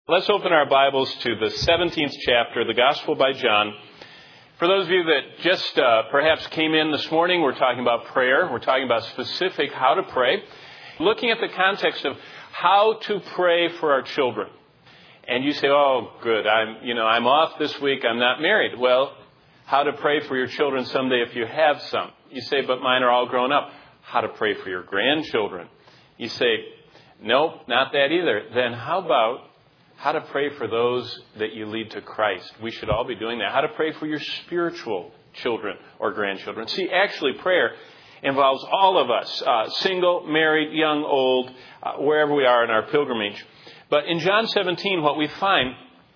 Let's open our Bibles to the 17th chapter, the Gospel by John. For those of you that just perhaps came in this morning, we're talking about prayer. We're talking about specific how to pray, looking at the context of how to pray for our children. And you say, oh, good, I'm off this week, I'm not married. Well, how to pray for your children someday if you have some. You say, but mine are all grown up. How to pray for your grandchildren. You say, nope, not that either. Then how about how to pray for those that you lead to Christ? We should all be doing that. How to pray for your spiritual children or grandchildren. See, actually, prayer involves all of us, single, married, young, old, wherever we are in our pilgrimage. But in John 17, what we find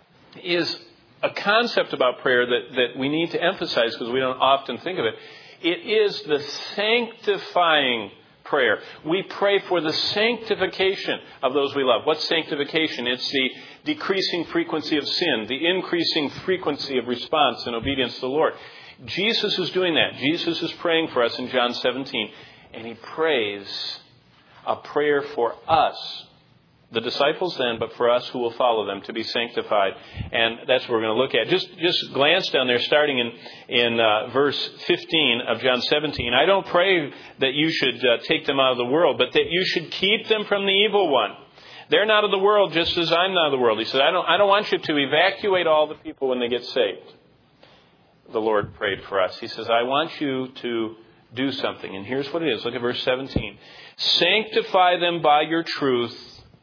is a concept about prayer that we need to emphasize because we don't often think of it. It is the sanctifying prayer. We pray for the sanctification of those we love. What's sanctification? It's the decreasing frequency of sin, the increasing frequency of response and obedience to the Lord. Jesus is doing that. Jesus is praying for us in John 17. And he prays a prayer for us, the disciples then, but for us who will follow them to be sanctified. And that's what we're going to look at. Just glance down there, starting in verse 15 of John 17. I don't pray that you should take them out of the world, but that you should keep them from the evil one. They're not of the world, just as I'm not of the world. He said, I don't want you to evacuate all the people when they get saved. The Lord prayed for us. He says, I want you to do something. And here's what it is. Look at verse 17. Sanctify them by your truth.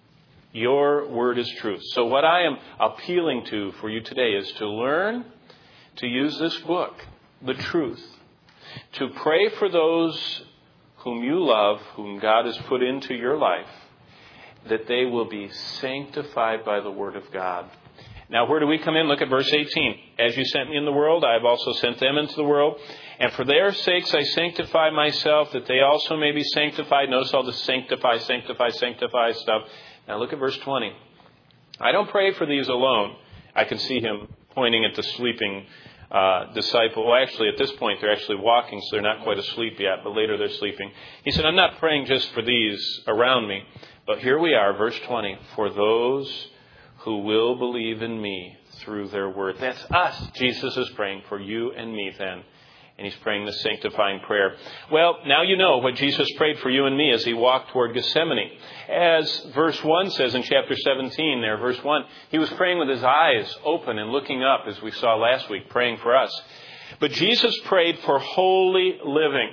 Your word is truth. So what I am appealing to for you today is to learn to use this book, the truth, to pray for those whom you love, whom God has put into your life, that they will be sanctified by the word of God. Now, where do we come in? Look at verse 18. As you sent me in the world, I have also sent them into the world. And for their sakes I sanctify myself, that they also may be sanctified. Notice all the sanctify stuff. Now look at verse 20. I don't pray for these alone. I can see him pointing at the sleeping disciple. Well, actually, at this point, they're actually walking, so they're not quite asleep yet, but later they're sleeping. He said, I'm not praying just for these around me, but here we are, verse 20, for those who will believe in me through their word. That's us. Jesus is praying for you and me then. And he's praying the sanctifying prayer. Well, now you know what Jesus prayed for you and me as he walked toward Gethsemane. As verse 1 says in chapter 17 there, verse 1, he was praying with his eyes open and looking up, as we saw last week, praying for us. But Jesus prayed for holy living.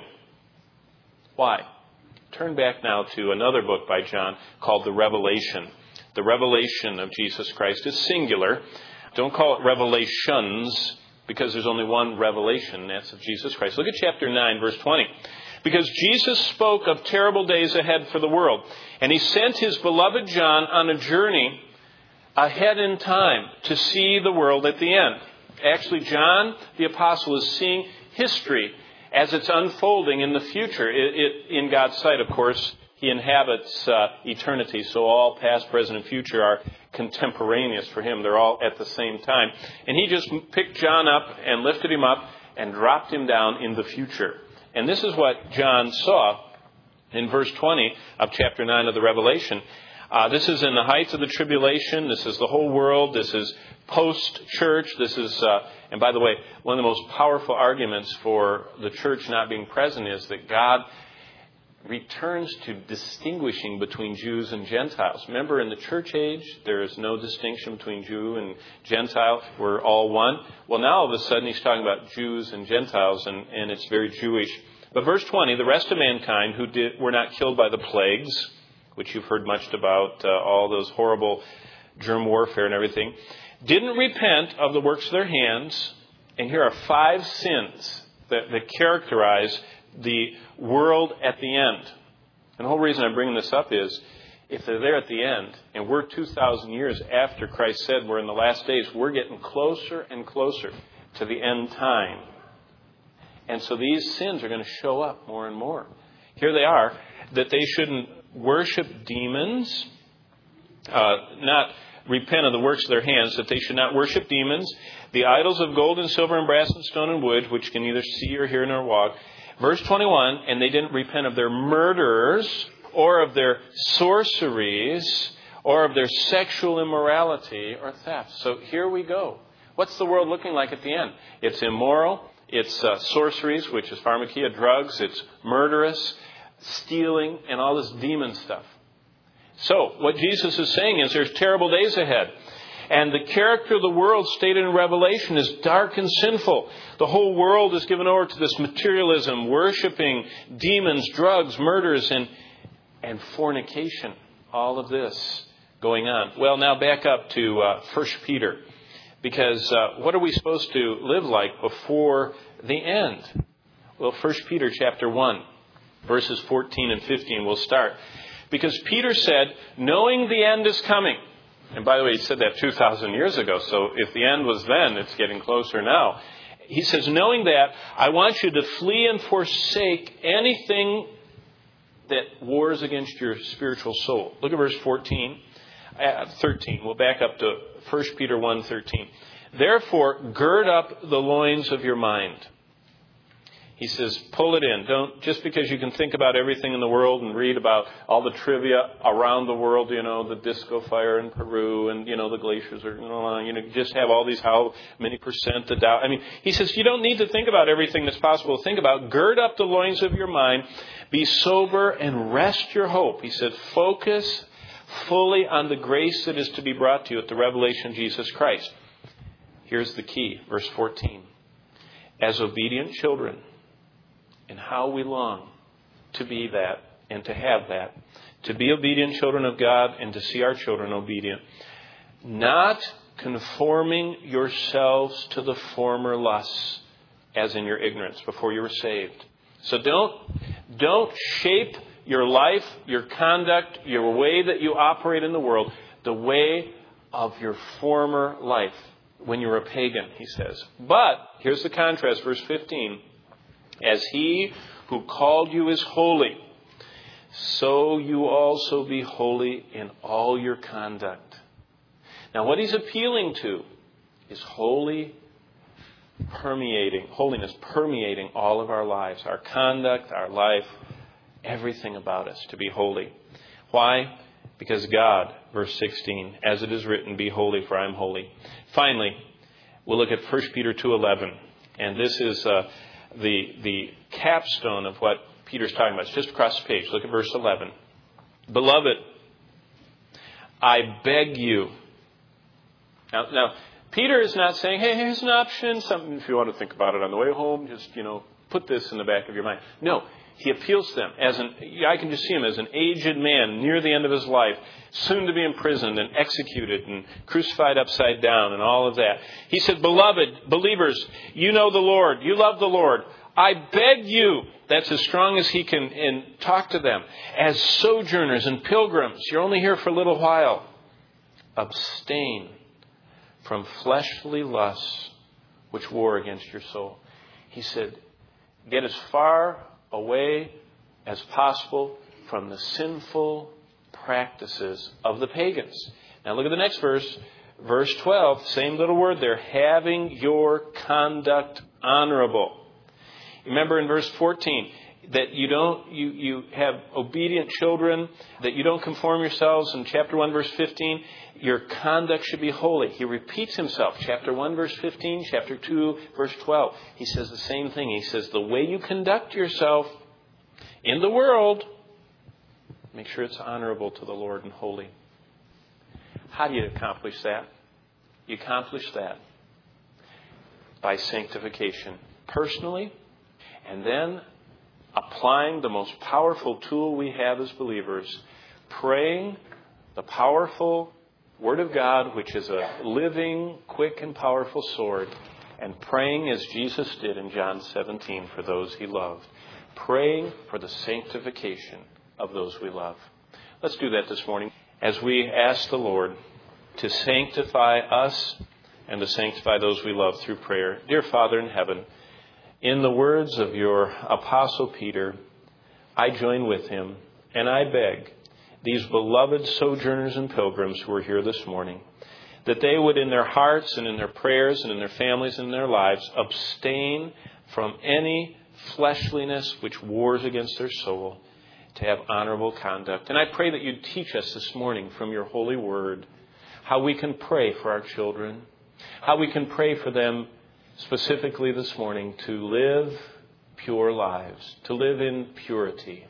Why? Turn back now to another book by John called The Revelation. The Revelation of Jesus Christ is singular. Don't call it revelations, because there's only one revelation, and that's of Jesus Christ. Look at chapter 9, verse 20. Because Jesus spoke of terrible days ahead for the world, and he sent his beloved John on a journey ahead in time to see the world at the end. Actually, John, the apostle, is seeing history as it's unfolding in the future. In God's sight, of course, he inhabits eternity, so all past, present, and future are contemporaneous for him. They're all at the same time. And he just picked John up and lifted him up and dropped him down in the future. And this is what John saw in verse 20 of chapter 9 of the Revelation. This is in the heights of the tribulation. This is the whole world. This is post-church. This is, and by the way, one of the most powerful arguments for the church not being present is that God returns to distinguishing between Jews and Gentiles. Remember, in the church age, there is no distinction between Jew and Gentile. We're all one. Well, now all of a sudden he's talking about Jews and Gentiles, and it's very Jewish. But verse 20, the rest of mankind who were not killed by the plagues, which you've heard much about, all those horrible germ warfare and everything, didn't repent of the works of their hands. And here are 5 sins that characterize the world at the end. And the whole reason I'm bringing this up is, if they're there at the end, and we're 2,000 years after Christ said we're in the last days, we're getting closer and closer to the end time. And so these sins are going to show up more and more. Here they are, that they shouldn't worship demons, not repent of the works of their hands, that they should not worship demons, the idols of gold and silver and brass and stone and wood, which can neither see or hear nor walk. Verse 21, and they didn't repent of their murders or of their sorceries or of their sexual immorality or theft. So here we go. What's the world looking like at the end? It's immoral. It's sorceries, which is pharmakia, drugs. It's murderous, stealing, and all this demon stuff. So what Jesus is saying is there's terrible days ahead. And the character of the world stated in Revelation is dark and sinful. The whole world is given over to this materialism, worshiping demons, drugs, murders, and fornication. All of this going on. Well, now back up to 1 Peter. Because what are we supposed to live like before the end? Well, 1 Peter chapter 1, verses 14 and 15 will start. Because Peter said, knowing the end is coming. And by the way, he said that 2,000 years ago. So if the end was then, it's getting closer now. He says, knowing that, I want you to flee and forsake anything that wars against your spiritual soul. Look at verse 13. We'll back up to 1 Peter 1:13. Therefore, gird up the loins of your mind. He says, pull it in. Don't, just because you can think about everything in the world and read about all the trivia around the world, the disco fire in Peru and, the glaciers are, just have all these, how many percent the Dow. He says, you don't need to think about everything that's possible to think about. Gird up the loins of your mind, be sober and rest your hope. He said, focus fully on the grace that is to be brought to you at the revelation of Jesus Christ. Here's the key, verse 14. As obedient children, and how we long to be that and to have that. To be obedient children of God and to see our children obedient. Not conforming yourselves to the former lusts as in your ignorance before you were saved. So don't shape your life, your conduct, your way that you operate in the world, the way of your former life when you were a pagan, he says. But, here's the contrast, verse 15. As he who called you is holy, so you also be holy in all your conduct. Now what he's appealing to is holiness permeating all of our lives, our conduct, our life, everything about us to be holy. Why? Because God, verse 16, as it is written, be holy for I am holy. Finally, we'll look at 1 Peter 2:11. And this is the capstone of what Peter's talking about. It's just across the page. Look at verse 11. Beloved, I beg you. Now, Peter is not saying, hey, here's an option, something if you want to think about it on the way home, just, put this in the back of your mind. No, he appeals to them I can just see him as an aged man near the end of his life, soon to be imprisoned and executed and crucified upside down and all of that. He said, beloved believers, you know the Lord, you love the Lord. I beg you, that's as strong as he can talk to them, as sojourners and pilgrims, you're only here for a little while, abstain from fleshly lusts which war against your soul. He said, get as far away as possible from the sinful practices of the pagans. Now look at the next verse, verse 12, same little word there, having your conduct honorable. Remember in verse 14 that you have obedient children, that you don't conform yourselves. In chapter 1 verse 15, your conduct should be holy. He repeats himself. Chapter 1 verse 15, chapter 2 verse 12. He says the same thing. He says the way you conduct yourself in the world, make sure it's honorable to the Lord and holy. How do you accomplish that? You accomplish that by sanctification personally, and then applying the most powerful tool we have as believers, praying the powerful Word of God, which is a living, quick, and powerful sword, and praying as Jesus did in John 17 for those he loved. Praying for the sanctification of those we love. Let's do that this morning as we ask the Lord to sanctify us and to sanctify those we love through prayer. Dear Father in heaven, in the words of your Apostle Peter, I join with him and I beg these beloved sojourners and pilgrims who are here this morning, that they would in their hearts and in their prayers and in their families and in their lives abstain from any fleshliness which wars against their soul. to have honorable conduct. And I pray that you'd teach us this morning from your holy word how we can pray for our children, how we can pray for them specifically this morning to live pure lives, to live in purity,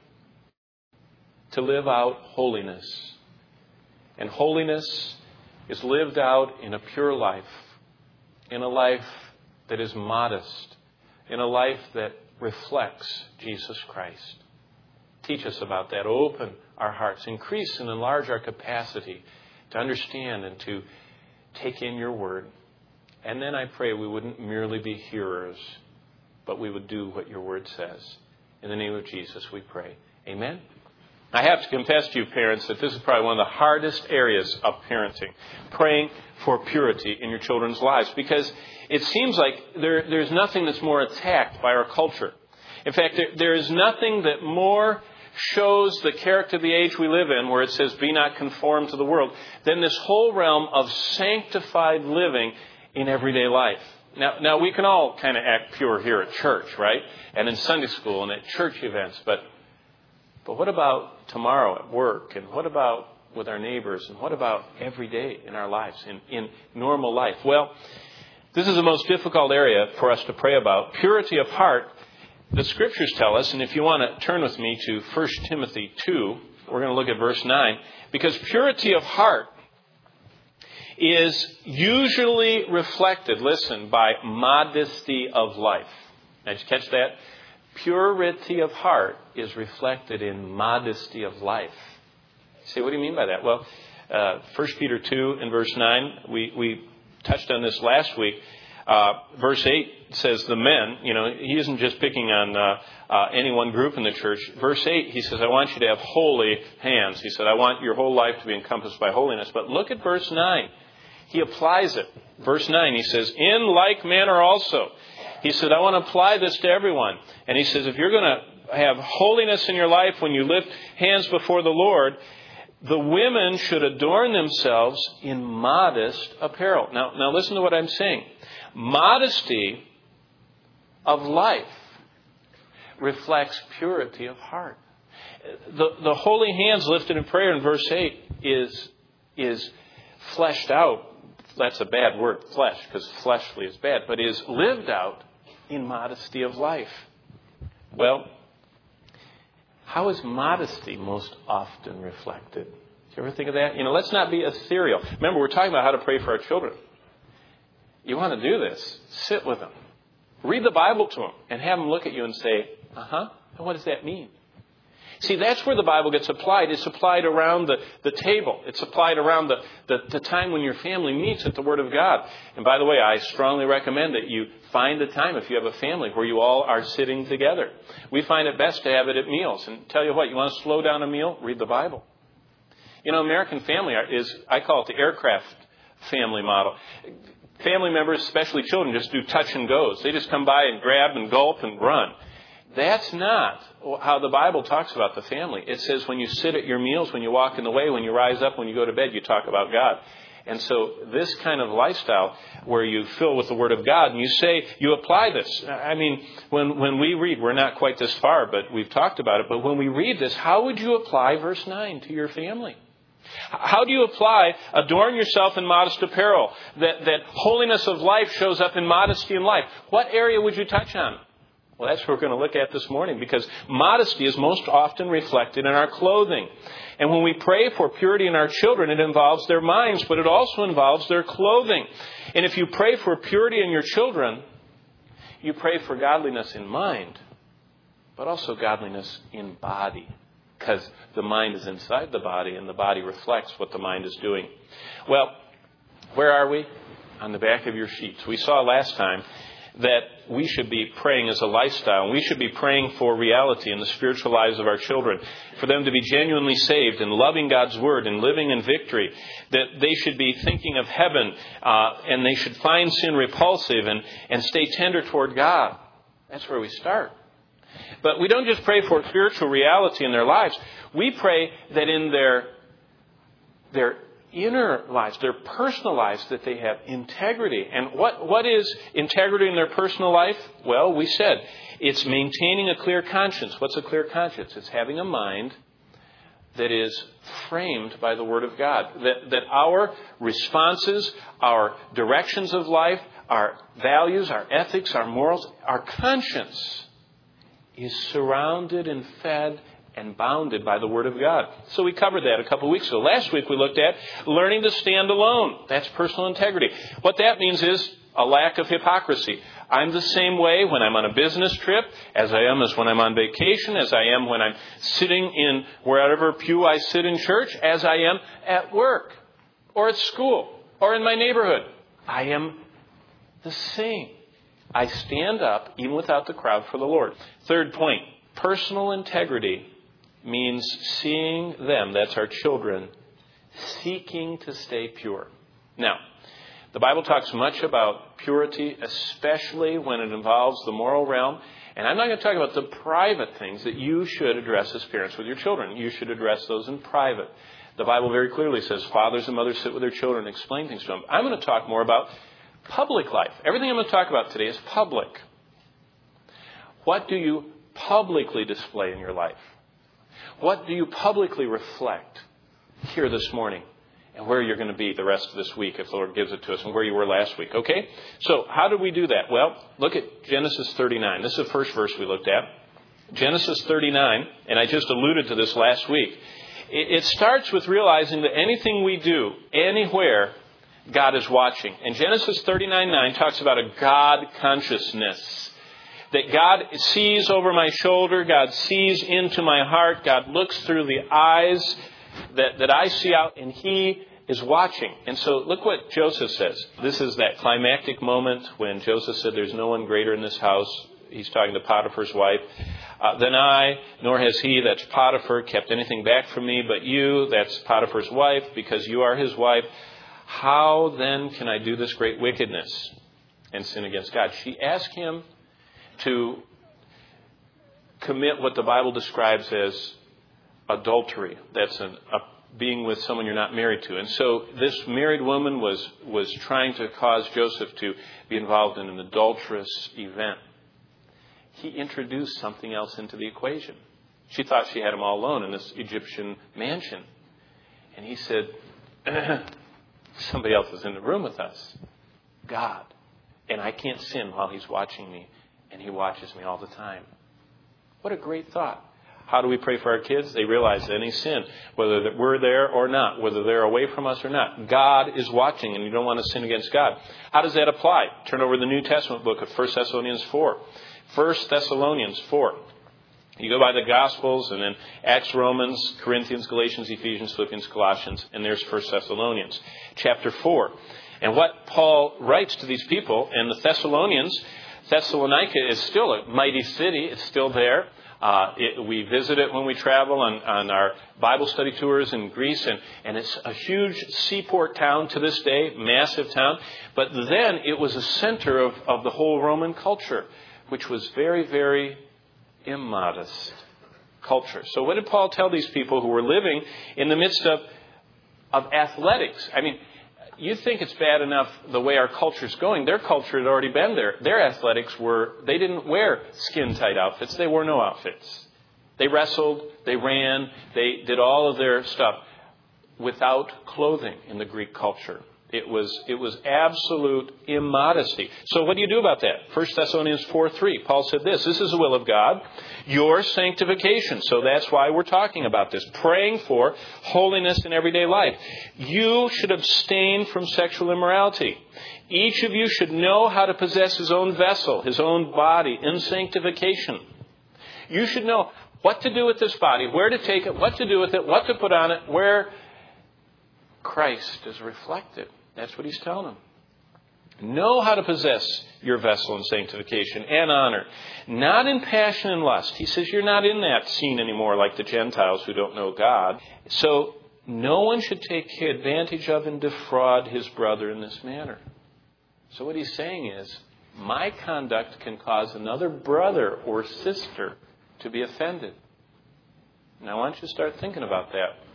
to live out holiness. And holiness is lived out in a pure life, in a life that is modest, in a life that reflects Jesus Christ. Teach us about that. Open our hearts. Increase and enlarge our capacity to understand and to take in your word. And then I pray we wouldn't merely be hearers, but we would do what your word says. In the name of Jesus we pray. Amen. I have to confess to you, parents, that this is probably one of the hardest areas of parenting, praying for purity in your children's lives, because it seems like there's nothing that's more attacked by our culture. In fact, there is nothing that more shows the character of the age we live in, where it says, be not conformed to the world, than this whole realm of sanctified living in everyday life. Now we can all kind of act pure here at church, right? And in Sunday school and at church events, but what about tomorrow at work? And what about with our neighbors? And what about every day in our lives, in normal life? Well, this is the most difficult area for us to pray about. Purity of heart, the Scriptures tell us, and if you want to turn with me to 1 Timothy 2, we're going to look at verse 9, because purity of heart is usually reflected, listen, by modesty of life. Now, did you catch that? Purity of heart is reflected in modesty of life. You say, what do you mean by that? Well, 1 Peter 2 and verse 9, we touched on this last week. Verse 8 says the men, he isn't just picking on any one group in the church. Verse 8, he says, I want you to have holy hands. He said, I want your whole life to be encompassed by holiness. But look at verse 9. He applies it. Verse 9, he says, in like manner also. He said, I want to apply this to everyone. And he says, if you're going to have holiness in your life when you lift hands before the Lord, the women should adorn themselves in modest apparel. Now listen to what I'm saying. Modesty of life reflects purity of heart. The holy hands lifted in prayer in verse 8 is fleshed out. That's a bad word, flesh, because fleshly is bad, but is lived out in modesty of life. Well, how is modesty most often reflected? Do you ever think of that? Let's not be ethereal. Remember, we're talking about how to pray for our children. You want to do this, sit with them. Read the Bible to them and have them look at you and say, and what does that mean? See, that's where the Bible gets applied. It's applied around the table. It's applied around the time when your family meets at the Word of God. And by the way, I strongly recommend that you find a time, if you have a family, where you all are sitting together. We find it best to have it at meals. And tell you what, you want to slow down a meal? Read the Bible. American family I call it the aircraft family model. Family members, especially children, just do touch and goes. They just come by and grab and gulp and run. That's not how the Bible talks about the family. It says when you sit at your meals, when you walk in the way, when you rise up, when you go to bed, you talk about God. And so this kind of lifestyle where you fill with the Word of God and you apply this. I mean, when we read, we're not quite this far, but we've talked about it. But when we read this, how would you apply verse 9 to your family? How do you apply adorn yourself in modest apparel? That holiness of life shows up in modesty in life. What area would you touch on? Well, that's what we're going to look at this morning, because modesty is most often reflected in our clothing. And when we pray for purity in our children, it involves their minds, but it also involves their clothing. And if you pray for purity in your children, you pray for godliness in mind, but also godliness in body, because the mind is inside the body, and the body reflects what the mind is doing. Well, where are we? On the back of your sheets. We saw last time that we should be praying as a lifestyle. And we should be praying for reality in the spiritual lives of our children, for them to be genuinely saved and loving God's Word and living in victory, that they should be thinking of heaven and they should find sin repulsive and stay tender toward God. That's where we start. But we don't just pray for spiritual reality in their lives. We pray that in their inner lives, their personal lives, that they have integrity. And what is integrity in their personal life? Well, we said it's maintaining a clear conscience. What's a clear conscience? It's having a mind that is framed by the Word of God. That our responses, our directions of life, our values, our ethics, our morals, our conscience is surrounded and fed and bounded by the Word of God. So we covered that a couple of weeks ago. Last week we looked at learning to stand alone. That's personal integrity. What that means is a lack of hypocrisy. I'm the same way when I'm on a business trip as I am as when I'm on vacation, as I am when I'm sitting in wherever pew I sit in church, as I am at work or at school or in my neighborhood. I am the same. I stand up even without the crowd for the Lord. Third point, personal integrity means seeing them, that's our children, seeking to stay pure. Now, the Bible talks much about purity, especially when it involves the moral realm. And I'm not going to talk about the private things that you should address as parents with your children. You should address those in private. The Bible very clearly says fathers and mothers sit with their children and explain things to them. I'm going to talk more about public life. Everything I'm going to talk about today is public. What do you publicly display in your life? What do you publicly reflect here this morning? And where you're going to be the rest of this week if the Lord gives it to us, and where you were last week. Okay? So how do we do that? Well, look at Genesis 39. This is the first verse we looked at. Genesis 39, and I just alluded to this last week. It starts with realizing that anything we do, anywhere, God is watching. And Genesis 39:9 talks about a God consciousness. That God sees over my shoulder, God sees into my heart, God looks through the eyes that I see out, and He is watching. And so look what Joseph says. This is that climactic moment when Joseph said, there's no one greater in this house. He's talking to Potiphar's wife. Than I, nor has he, that's Potiphar, kept anything back from me, but you, that's Potiphar's wife, because you are his wife. How then can I do this great wickedness and sin against God? She asked him to commit what the Bible describes as adultery. That's being with someone you're not married to. And so this married woman was trying to cause Joseph to be involved in an adulterous event. He introduced something else into the equation. She thought she had him all alone in this Egyptian mansion. And he said, somebody else is in the room with us. God. And I can't sin while He's watching me. And He watches me all the time. What a great thought. How do we pray for our kids? They realize any sin, whether we're there or not, whether they're away from us or not. God is watching, and you don't want to sin against God. How does that apply? Turn over to the New Testament book of 1 Thessalonians 4. 1 Thessalonians 4. You go by the Gospels, and then Acts, Romans, Corinthians, Galatians, Ephesians, Philippians, Colossians, and there's 1 Thessalonians. Chapter 4. And what Paul writes to these people, and the Thessalonians, Thessalonica is still a mighty city. It's still there. We visit it when we travel on our Bible study tours in Greece, and it's a huge seaport town to this day, massive town. But then it was a center of the whole Roman culture, which was very, very immodest culture. So what did Paul tell these people who were living in the midst of athletics? I mean, you think it's bad enough the way our culture's going. Their culture had already been there. Their athletics they didn't wear skin-tight outfits. They wore no outfits. They wrestled, they ran, they did all of their stuff without clothing in the Greek culture. It was absolute immodesty. So what do you do about that? 1 Thessalonians 4:3. Paul said this is the will of God, your sanctification. So that's why we're talking about this. Praying for holiness in everyday life. You should abstain from sexual immorality. Each of you should know how to possess his own vessel, his own body in sanctification. You should know what to do with this body, where to take it, what to do with it, what to put on it, where Christ is reflected. That's what he's telling them. Know how to possess your vessel in sanctification and honor. Not in passion and lust. He says you're not in that scene anymore like the Gentiles who don't know God. So no one should take advantage of and defraud his brother in this manner. So what he's saying is, my conduct can cause another brother or sister to be offended. Now I want you to start thinking about that.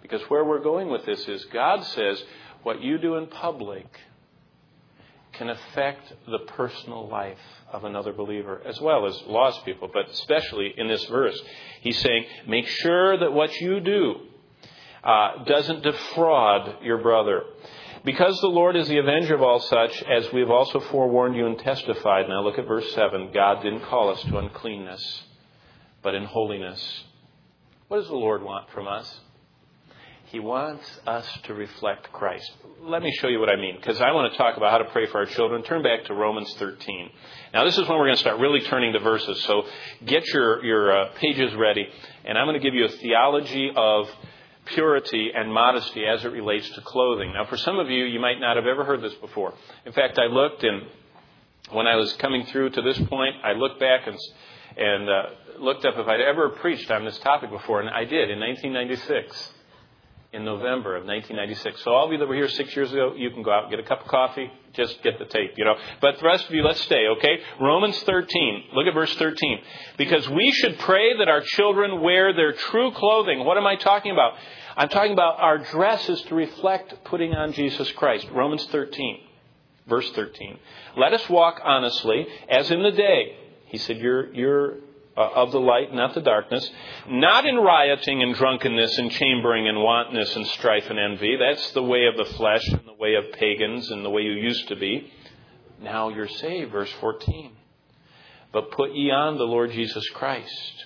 Because where we're going with this is God says what you do in public can affect the personal life of another believer as well as lost people. But especially in this verse, he's saying, make sure that what you do doesn't defraud your brother. Because the Lord is the avenger of all such, as we have also forewarned you and testified. Now look at verse 7. God didn't call us to uncleanness, but in holiness. What does the Lord want from us? He wants us to reflect Christ. Let me show you what I mean, because I want to talk about how to pray for our children. Turn back to Romans 13. Now, this is when we're going to start really turning to verses, so get your pages ready. And I'm going to give you a theology of purity and modesty as it relates to clothing. Now, for some of you, you might not have ever heard this before. In fact, I looked, and when I was coming through to this point, I looked back and looked up if I'd ever preached on this topic before, and I did in 1996. In November of 1996. So all of you that were here 6 years ago, you can go out and get a cup of coffee. Just get the tape, But the rest of you, let's stay, okay? Romans 13. Look at verse 13. Because we should pray that our children wear their true clothing. What am I talking about? I'm talking about our dress is to reflect putting on Jesus Christ. Romans 13. Verse 13. Let us walk honestly as in the day. He said, you're of the light, not the darkness, not in rioting and drunkenness and chambering and wantonness and strife and envy. That's the way of the flesh and the way of pagans and the way you used to be. Now you're saved, verse 14. But put ye on the Lord Jesus Christ.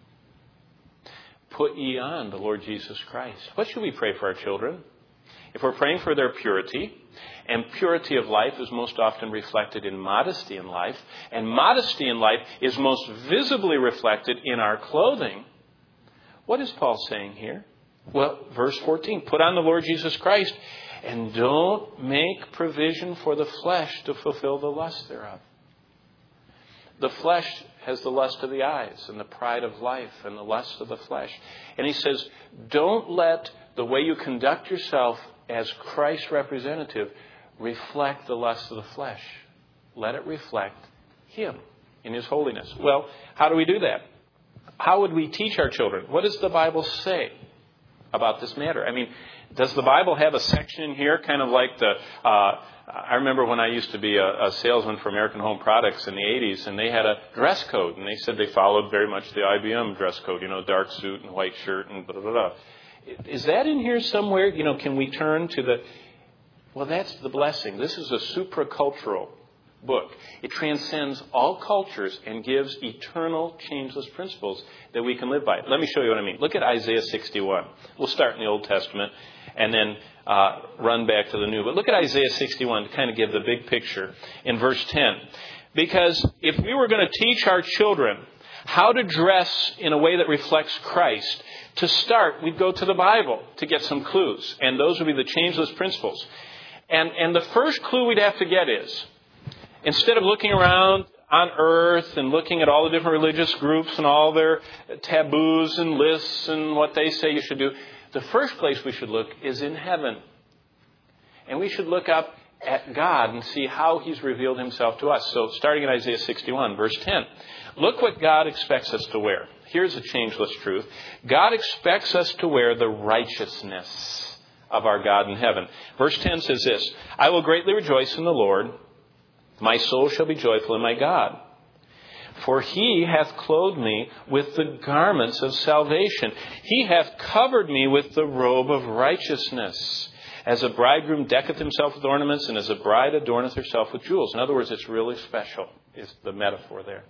Put ye on the Lord Jesus Christ. What should we pray for our children? If we're praying for their purity, and purity of life is most often reflected in modesty in life, and modesty in life is most visibly reflected in our clothing, what is Paul saying here? Well, verse 14, put on the Lord Jesus Christ, and don't make provision for the flesh to fulfill the lust thereof. The flesh has the lust of the eyes and the pride of life and the lust of the flesh. And he says, don't let the way you conduct yourself as Christ's representative reflect the lust of the flesh. Let it reflect Him in His holiness. Well, how do we do that? How would we teach our children? What does the Bible say about this matter? I mean, does the Bible have a section in here kind of like I remember when I used to be a salesman for American Home Products in the 80s, and they had a dress code, and they said they followed very much the IBM dress code, dark suit and white shirt and blah, blah, blah. Is that in here somewhere? Can we turn to well, that's the blessing. This is a supracultural book. It transcends all cultures and gives eternal, changeless principles that we can live by. Let me show you what I mean. Look at Isaiah 61. We'll start in the Old Testament and then run back to the New. But look at Isaiah 61 to kind of give the big picture in verse 10. Because if we were going to teach our children how to dress in a way that reflects Christ, to start, we'd go to the Bible to get some clues. And those would be the changeless principles. And the first clue we'd have to get is, instead of looking around on earth and looking at all the different religious groups and all their taboos and lists and what they say you should do, the first place we should look is in heaven. And we should look up at God and see how He's revealed Himself to us. So starting in Isaiah 61, verse 10, look what God expects us to wear. Here's a changeless truth. God expects us to wear the righteousness of our God in heaven. Verse 10 says this, I will greatly rejoice in the Lord. My soul shall be joyful in my God. For He hath clothed me with the garments of salvation. He hath covered me with the robe of righteousness. As a bridegroom decketh himself with ornaments, and as a bride adorneth herself with jewels. In other words, it's really special, is the metaphor there.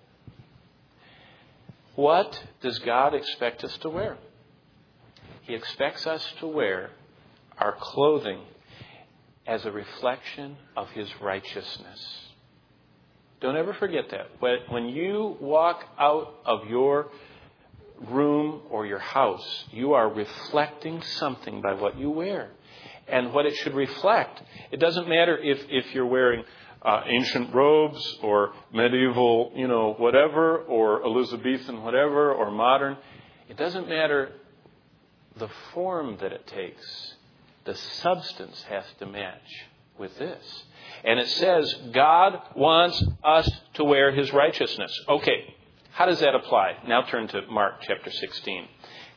What does God expect us to wear? He expects us to wear our clothing as a reflection of His righteousness. Don't ever forget that. When you walk out of your room or your house, you are reflecting something by what you wear. And what it should reflect, it doesn't matter if you're wearing ancient robes or medieval, whatever, or Elizabethan whatever, or modern. It doesn't matter the form that it takes. The substance has to match with this. And it says God wants us to wear His righteousness. Okay, how does that apply? Now turn to Mark chapter 16.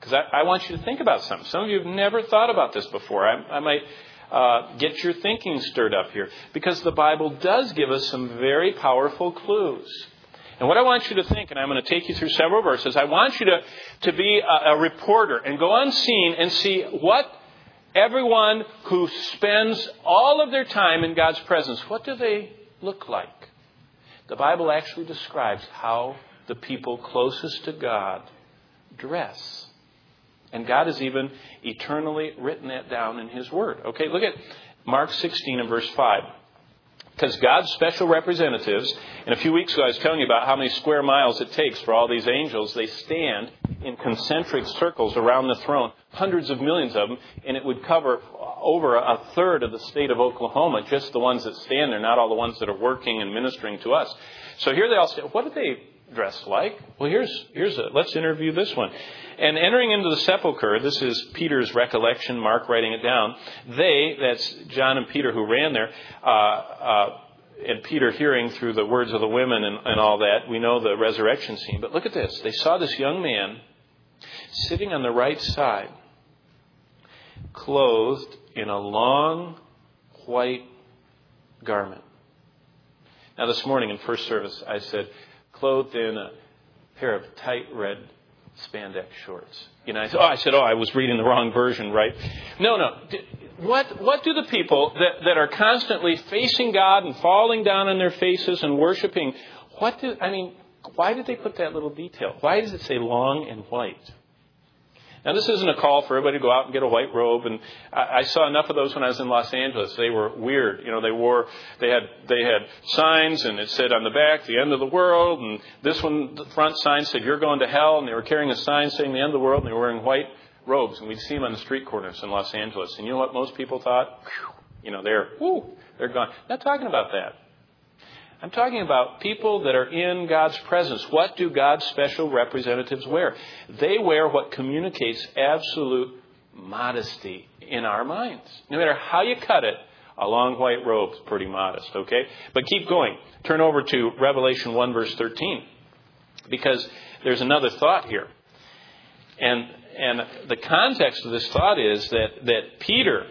Because I want you to think about something. Some of you have never thought about this before. I might get your thinking stirred up here. Because the Bible does give us some very powerful clues. And what I want you to think, and I'm going to take you through several verses, I want you to be a reporter and go on scene and see what everyone who spends all of their time in God's presence, what do they look like? The Bible actually describes how the people closest to God dress. And God has even eternally written that down in His Word. Okay, look at Mark 16 and verse 5. Because God's special representatives, and a few weeks ago I was telling you about how many square miles it takes for all these angels. They stand in concentric circles around the throne, hundreds of millions of them, and it would cover over a third of the state of Oklahoma, just the ones that stand there, not all the ones that are working and ministering to us. So here they all stand. What do they dress like? Well, let's interview this one. And entering into the sepulchre, this is Peter's recollection, Mark writing it down. That's John and Peter who ran there, and Peter hearing through the words of the women and all that. We know the resurrection scene. But look at this. They saw this young man sitting on the right side, clothed in a long white garment. Now this morning in first service, I said, clothed in a pair of tight red spandex shorts. I said, I was reading the wrong version, right? No. What do the people that are constantly facing God and falling down on their faces and worshiping, why did they put that little detail? Why does it say long and white? Now, this isn't a call for everybody to go out and get a white robe. And I saw enough of those when I was in Los Angeles. They were weird. They had signs, and it said on the back, the end of the world. And this one, the front sign said, you're going to hell. And they were carrying a sign saying the end of the world. And they were wearing white robes. And we'd see them on the street corners in Los Angeles. And you know what most people thought? They're gone. Not talking about that. I'm talking about people that are in God's presence. What do God's special representatives wear? They wear what communicates absolute modesty in our minds. No matter how you cut it, a long white robe is pretty modest, okay? But keep going. Turn over to Revelation 1, verse 13. Because there's another thought here. And the context of this thought is that Peter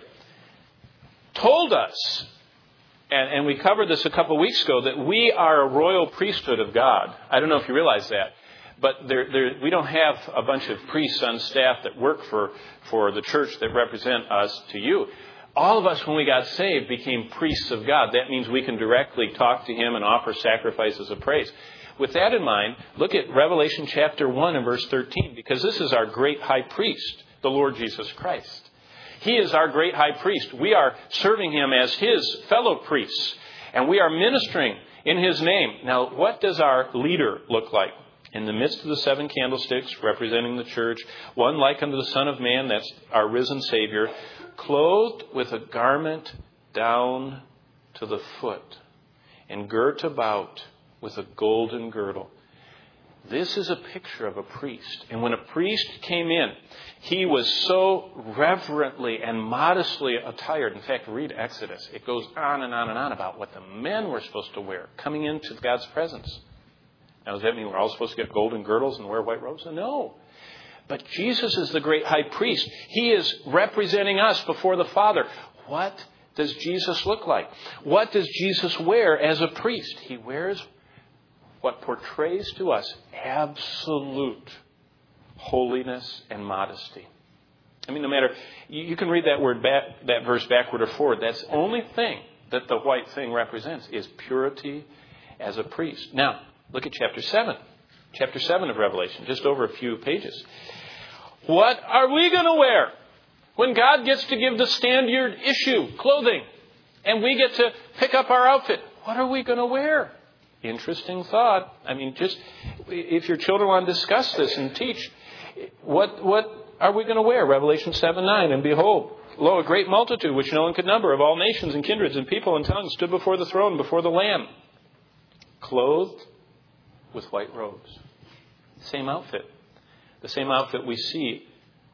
told us, and we covered this a couple of weeks ago, that we are a royal priesthood of God. I don't know if you realize that. But we don't have a bunch of priests on staff that work for the church that represent us to you. All of us, when we got saved, became priests of God. That means we can directly talk to Him and offer sacrifices of praise. With that in mind, look at Revelation chapter 1 and verse 13, because this is our great high priest, the Lord Jesus Christ. He is our great high priest. We are serving Him as His fellow priests, and we are ministering in His name. Now, what does our leader look like? In the midst of the 7 candlesticks representing the church, one like unto the Son of Man, that's our risen Savior, clothed with a garment down to the foot, and girt about with a golden girdle. This is a picture of a priest. And when a priest came in, he was so reverently and modestly attired. In fact, read Exodus. It goes on and on and on about what the men were supposed to wear coming into God's presence. Now, does that mean we're all supposed to get golden girdles and wear white robes? No. But Jesus is the great high priest. He is representing us before the Father. What does Jesus look like? What does Jesus wear as a priest? He wears what portrays to us absolute holiness and modesty. I mean, no matter, you can read that verse backward or forward. That's the only thing that the white thing represents is purity as a priest. Now, look at chapter 7. Chapter 7 of Revelation, just over a few pages. What are we going to wear when God gets to give the standard issue, clothing, and we get to pick up our outfit? What are we going to wear? Interesting thought. I mean, just if your children want to discuss this and teach, what are we going to wear? Revelation 7:9. And behold, lo, a great multitude which no one could number, of all nations and kindreds and people and tongues, stood before the throne, before the Lamb, clothed with white robes. Same outfit. The same outfit we see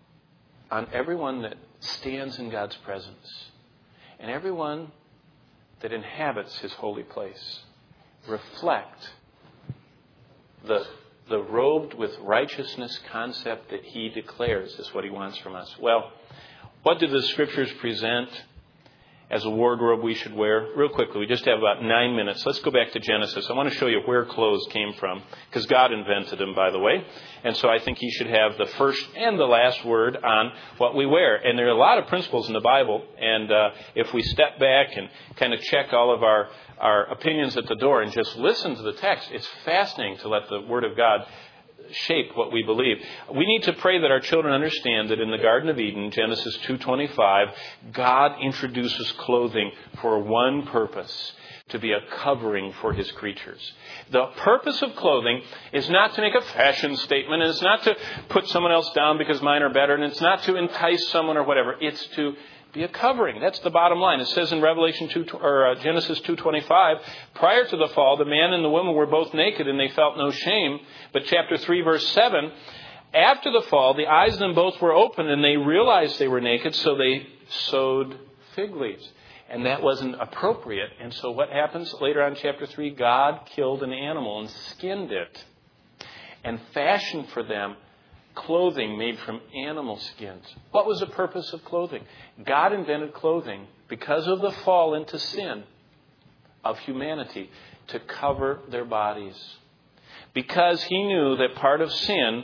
on everyone that stands in God's presence and everyone that inhabits His holy place. Reflect the the robed with righteousness concept that he declares is what he wants from us. Well, what do the Scriptures present as a wardrobe we should wear? Real quickly, we just have about 9 minutes. Let's go back to Genesis. I want to show you where clothes came from, because God invented them, by the way. And so I think he should have the first and the last word on what we wear. And there are a lot of principles in the Bible. And if we step back and kind of check all of our opinions at the door and just listen to the text, it's fascinating to let the Word of God shape what we believe. We need to pray that our children understand that in the Garden of Eden, Genesis 2:25, God introduces clothing for one purpose, to be a covering for his creatures. The purpose of clothing is not to make a fashion statement, and it's not to put someone else down because mine are better, and it's not to entice someone or whatever. It's to be a covering. That's the bottom line. It says in Genesis 2:25, prior to the fall, the man and the woman were both naked and they felt no shame. But chapter 3, verse 7, after the fall, the eyes of them both were opened and they realized they were naked, so they sewed fig leaves. And that wasn't appropriate. And so what happens later on in chapter 3? God killed an animal and skinned it and fashioned for them clothing made from animal skins. What was the purpose of clothing? God invented clothing because of the fall into sin of humanity to cover their bodies. Because he knew that part of sin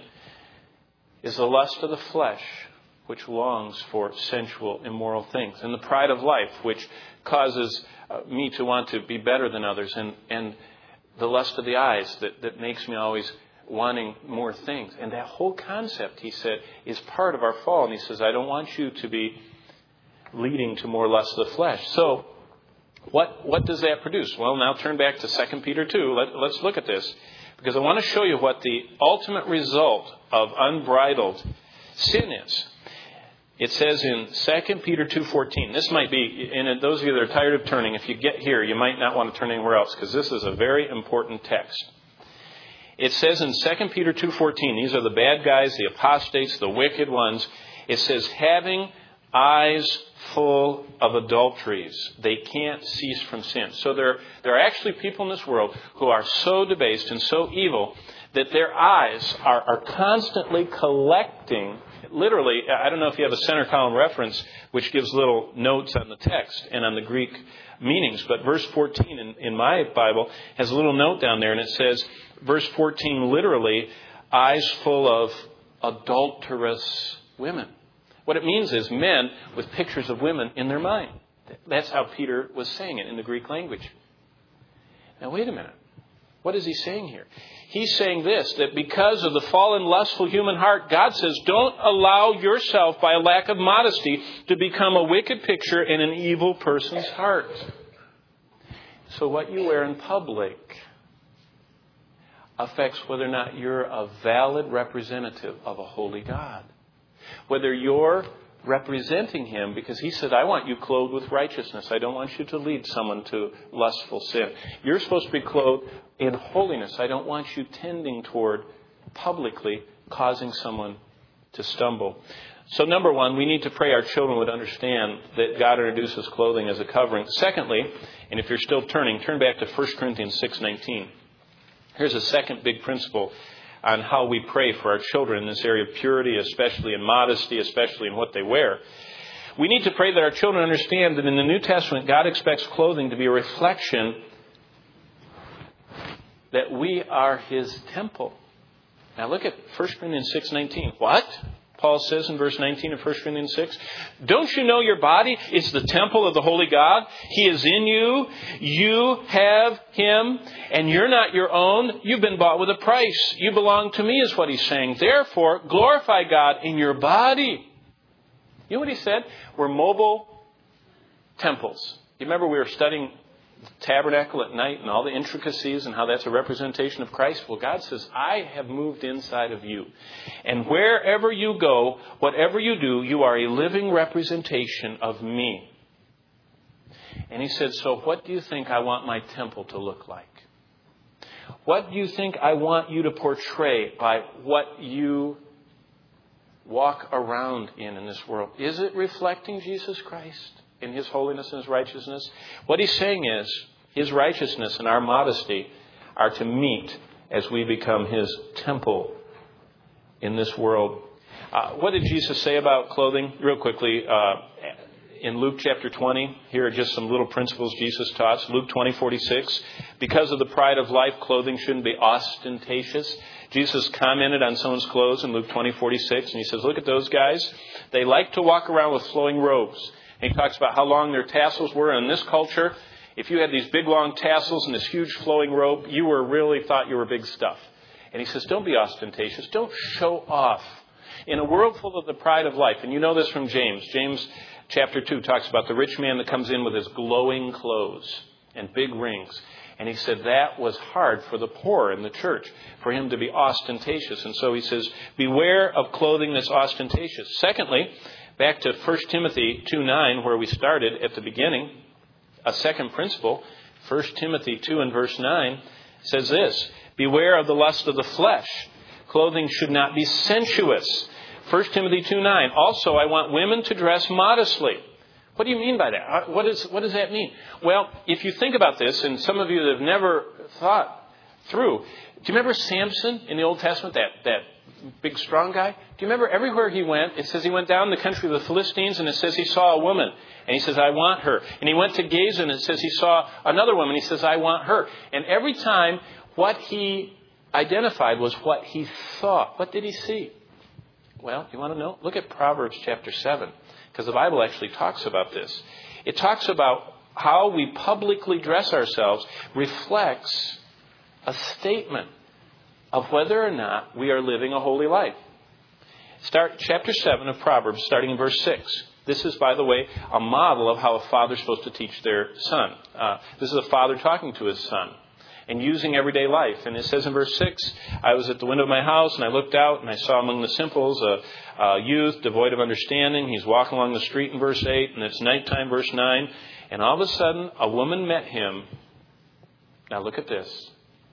is the lust of the flesh, which longs for sensual, immoral things, and the pride of life, which causes me to want to be better than others, and the lust of the eyes that makes me always wanting more things. And that whole concept, he said, is part of our fall. And he says, I don't want you to be leading to more lust of the flesh. So what does that produce? Well, now turn back to 2 Peter 2. Let's look at this, because I want to show you what the ultimate result of unbridled sin is. It says in 2 Peter 2:14. This might be, and those of you that are tired of turning, if you get here, you might not want to turn anywhere else, because this is a very important text. It says in 2 Peter 2:14, these are the bad guys, the apostates, the wicked ones. It says, having eyes full of adulteries. They can't cease from sin. So there are actually people in this world who are so debased and so evil that their eyes are constantly collecting. Literally, I don't know if you have a center column reference which gives little notes on the text and on the Greek meanings, but verse 14 in my Bible has a little note down there, and it says, verse 14, literally, eyes full of adulterous women. What it means is men with pictures of women in their mind. That's how Peter was saying it in the Greek language. Now, wait a minute. What is he saying here? He's saying this, that because of the fallen, lustful human heart, God says, don't allow yourself, by a lack of modesty, to become a wicked picture in an evil person's heart. So what you wear in public affects whether or not you're a valid representative of a holy God. Whether you're representing him, because he said, I want you clothed with righteousness. I don't want you to lead someone to lustful sin. You're supposed to be clothed in holiness. I don't want you tending toward publicly causing someone to stumble. So number one, we need to pray our children would understand that God introduces clothing as a covering. Secondly, and if you're still turning, turn back to 1 Corinthians 6:19. Here's a second big principle on how we pray for our children in this area of purity, especially in modesty, especially in what they wear. We need to pray that our children understand that in the New Testament, God expects clothing to be a reflection that we are his temple. Now look at 1 Corinthians 6:19. What? Paul says in verse 19 of 1 Corinthians 6, don't you know your body is the temple of the Holy God? He is in you. You have him, and you're not your own. You've been bought with a price. You belong to me, is what he's saying. Therefore, glorify God in your body. You know what he said? We're mobile temples. You remember we were studying the tabernacle at night and all the intricacies and how that's a representation of Christ? Well, God says, I have moved inside of you. And wherever you go, whatever you do, you are a living representation of me. And he said, so what do you think I want my temple to look like? What do you think I want you to portray by what you walk around in this world? Is it reflecting Jesus Christ in his holiness and his righteousness? What he's saying is his righteousness and our modesty are to meet as we become His temple in this world. What did Jesus say about clothing? Real quickly, in Luke chapter 20, here are just some little principles Jesus taught. Luke 20:46. Because of the pride of life, clothing shouldn't be ostentatious. Jesus commented on someone's clothes in Luke 20:46, and He says, look at those guys. They like to walk around with flowing robes. And He talks about how long their tassels were. In this culture, if you had these big long tassels and this huge flowing robe, you were really thought you were big stuff. And He says, don't be ostentatious. Don't show off. In a world full of the pride of life, and you know this from James. James chapter 2 talks about the rich man that comes in with his glowing clothes and big rings. And he said that was hard for the poor in the church, for him to be ostentatious. And so he says, beware of clothing that's ostentatious. Secondly, back to 1 Timothy 2:9, where we started at the beginning, a second principle, 1 Timothy 2 and verse 9, says this, beware of the lust of the flesh. Clothing should not be sensuous. 1 Timothy 2:9. Also, I want women to dress modestly. What do you mean by that? What does that mean? Well, if you think about this, and some of you that have never thought through, do you remember Samson in the Old Testament, that big strong guy? Do you remember everywhere he went, it says he went down the country of the Philistines, and it says he saw a woman, and he says, I want her. And he went to Gaza, and it says he saw another woman, and he says, I want her. And every time, what he identified was what he saw. What did he see? Well, you want to know? Look at Proverbs chapter 7, because the Bible actually talks about this. It talks about how we publicly dress ourselves reflects a statement of whether or not we are living a holy life. Start chapter 7 of Proverbs, starting in verse 6. This is, by the way, a model of how a father's supposed to teach their son. This is a father talking to his son and using everyday life. And it says in verse 6, I was at the window of my house, and I looked out, and I saw among the simples a youth devoid of understanding. He's walking along the street in verse 8, and it's nighttime, verse 9. And all of a sudden, a woman met him. Now look at this.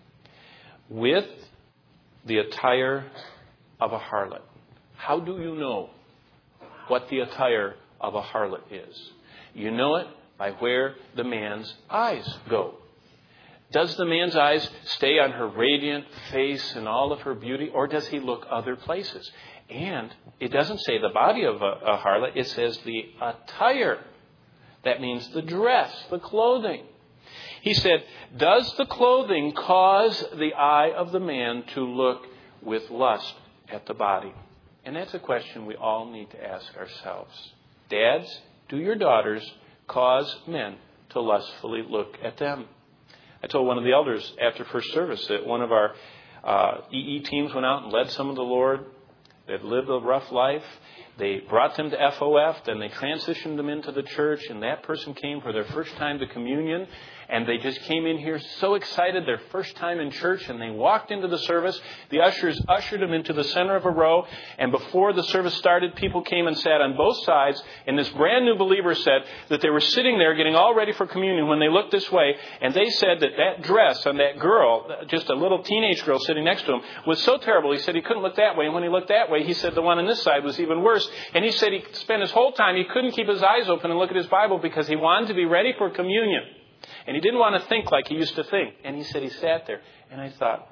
With the attire of a harlot. How do you know what the attire of a harlot is? You know it by where the man's eyes go. Does the man's eyes stay on her radiant face and all of her beauty, or does he look other places? And it doesn't say the body of a harlot, it says the attire. That means the dress, the clothing. He said, does the clothing cause the eye of the man to look with lust at the body? And that's a question we all need to ask ourselves. Dads, do your daughters cause men to lustfully look at them? I told one of the elders after first service that one of our EE teams went out and led some of the Lord. They'd lived a rough life. They brought them to FOF, then they transitioned them into the church, and that person came for their first time to communion, and they just came in here so excited, their first time in church, and they walked into the service. The ushers ushered them into the center of a row, and before the service started, people came and sat on both sides, and this brand new believer said that they were sitting there getting all ready for communion when they looked this way, and they said that that dress on that girl, just a little teenage girl sitting next to him, was so terrible. He said he couldn't look that way, and when he looked that way, he said the one on this side was even worse. And he said he spent his whole time, he couldn't keep his eyes open and look at his Bible because he wanted to be ready for communion. And he didn't want to think like he used to think. And he said he sat there. And I thought,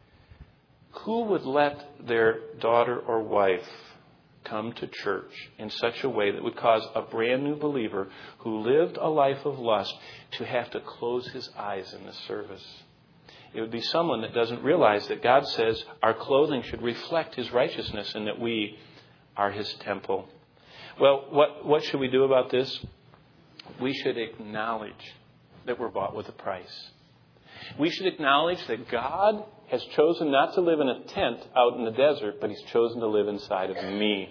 who would let their daughter or wife come to church in such a way that would cause a brand new believer who lived a life of lust to have to close his eyes in the service? It would be someone that doesn't realize that God says our clothing should reflect His righteousness and that we are His temple. Well, what should we do about this? We should acknowledge that we're bought with a price. We should acknowledge that God has chosen not to live in a tent out in the desert, but He's chosen to live inside of me.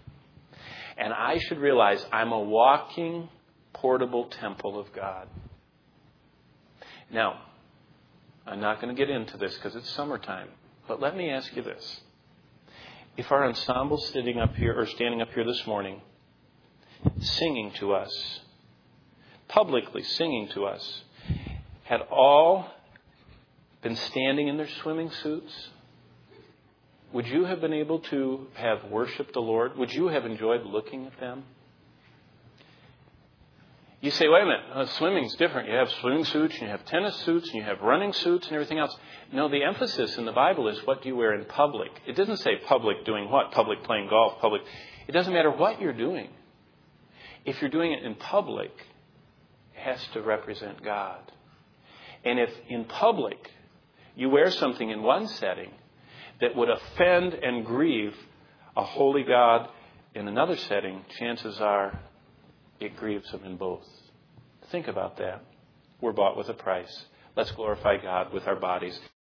And I should realize I'm a walking, portable temple of God. Now, I'm not going to get into this because it's summertime, but let me ask you this. If our ensemble standing up here this morning, singing to us, publicly singing to us, had all been standing in their swimming suits, would you have been able to have worshiped the Lord? Would you have enjoyed looking at them? You say, wait a minute, swimming's different. You have swimming suits, and you have tennis suits, and you have running suits and everything else. No, the emphasis in the Bible is what do you wear in public. It doesn't say public doing what? Public playing golf, public. It doesn't matter what you're doing. If you're doing it in public, it has to represent God. And if in public you wear something in one setting that would offend and grieve a holy God in another setting, chances are it grieves him in both. Think about that. We're bought with a price. Let's glorify God with our bodies.